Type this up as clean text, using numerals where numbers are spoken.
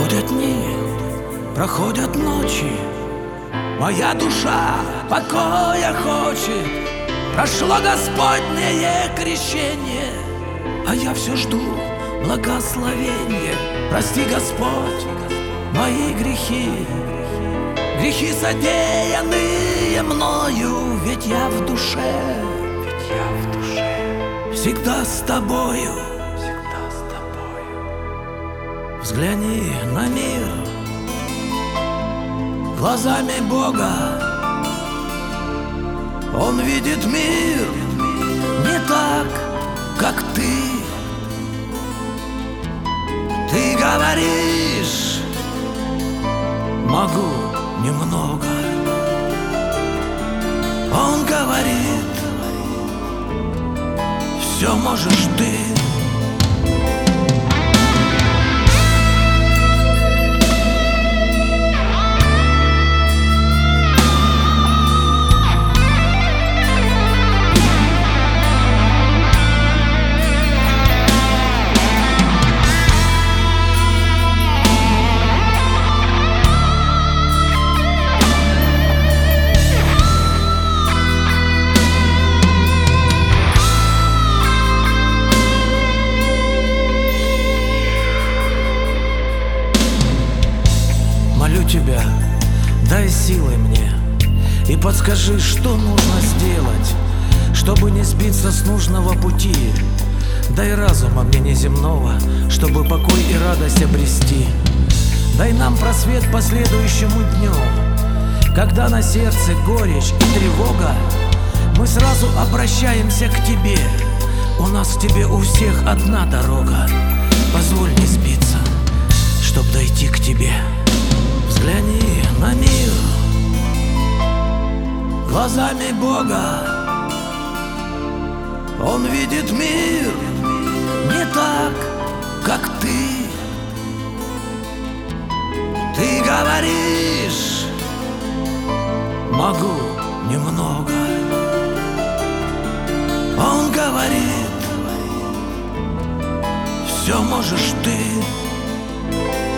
Проходят дни, проходят ночи, моя душа покоя хочет. Прошло Господнее крещение, а я все жду благословения. Прости, Господь, мои грехи, грехи, содеянные мною, ведь я в душе всегда с тобою. Взгляни на мир глазами Бога. Он видит мир не так, как ты. Ты говоришь: могу немного. Он говорит: все можешь ты. Молю тебя, дай силы мне и подскажи, что нужно сделать, чтобы не сбиться с нужного пути. Дай разума мне неземного, чтобы покой и радость обрести. Дай нам просвет по следующему дню, когда на сердце горечь и тревога, мы сразу обращаемся к тебе. У нас к тебе у всех одна дорога. Позволь не сбиться, чтоб дойти к тебе. Взгляни на мир глазами Бога. Он видит мир не так, как ты. Ты говоришь: могу немного. Он говорит: все можешь ты.